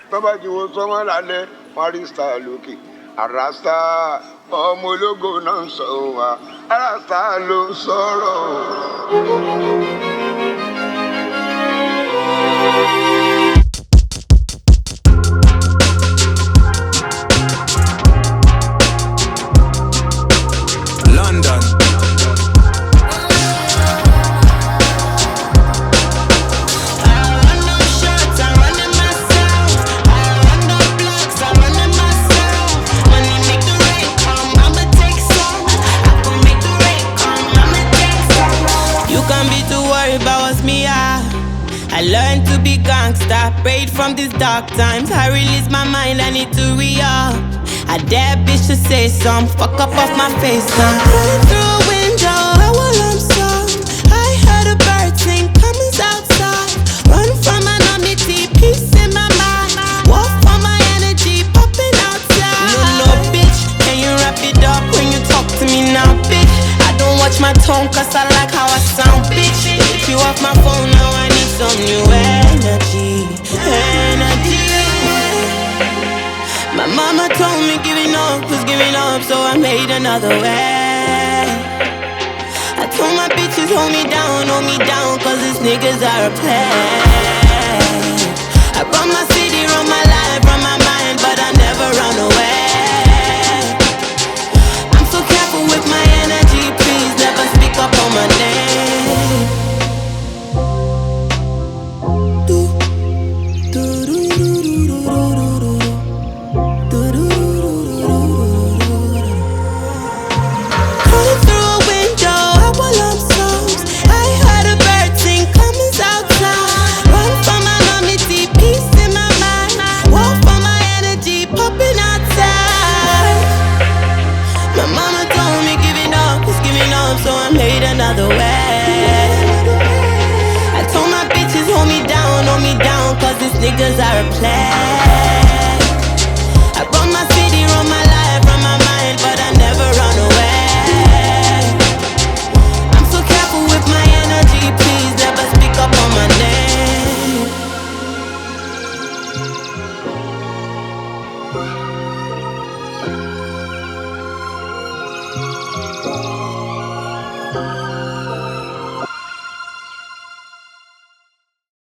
tọ́ba ti wo sọ́mọ́ lálẹ́ marista lókè àràsà ọmọ ológo náà ń sọ wá àràsà ló ń sọ̀rọ̀. London. I learned to be gangsta, prayed from these dark times. I release my mind, I need to re-up. I dare bitch to say some, fuck up off my face now. Running through a window, I will lump some. I heard a bird sing, comings outside. Run from anonymity, peace in my mind. Walk for my energy, popping outside. No, bitch, can you wrap it up when you talk to me now, bitch? I don't watch my tone, cause I like how I sound, bitch. Get you off my phone now, I need some new energy. My mama told me giving up was giving up, so I made another way. I told my bitches hold me down, cause these niggas are a play. I run my city, run my life, run my mind, but I never run away. I'm so careful with my energy, please never speak up on my name. So I made another way. I told my bitches hold me down, cause these niggas are a play. I run my city, run my life, run my mind, but I never run away. I'm so careful with my energy, please never speak up on my name.